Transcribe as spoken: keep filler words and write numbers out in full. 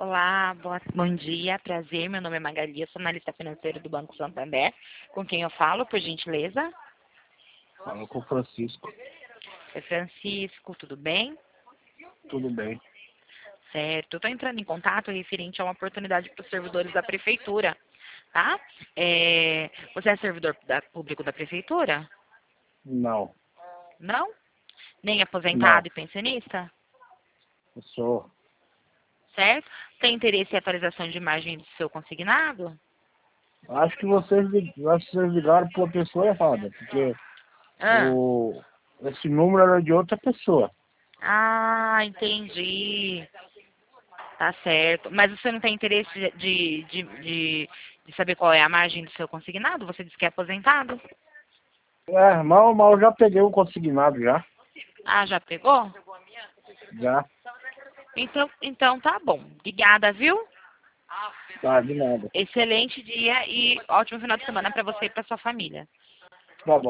Olá, boa, bom dia, prazer. Meu nome é Magali, eu sou analista financeira do Banco Santander. Com quem eu falo, por gentileza? Fala com o Francisco. É Francisco, tudo bem? Tudo bem. Certo. Eu estou entrando em contato referente a uma oportunidade para os servidores da prefeitura, tá? É, você é servidor da- público da prefeitura? Não, Não? Nem não. aposentado e pensionista? Eu sou. Certo? Tem interesse em atualização de imagem do seu consignado? Acho que vocês, lig- acho que vocês ligaram para uma pessoa errada, porque Ah, o, esse número era de outra pessoa. ah, entendi. Tá certo. Mas você não tem interesse de, de, de, de saber qual é a margem do seu consignado? Você disse que é aposentado? É, mal, mal já peguei o consignado já. Ah, já pegou? Já. Então, então tá bom. Obrigada, viu? Tá, de nada. Excelente dia e ótimo final de semana para você e para sua família. Tá bom.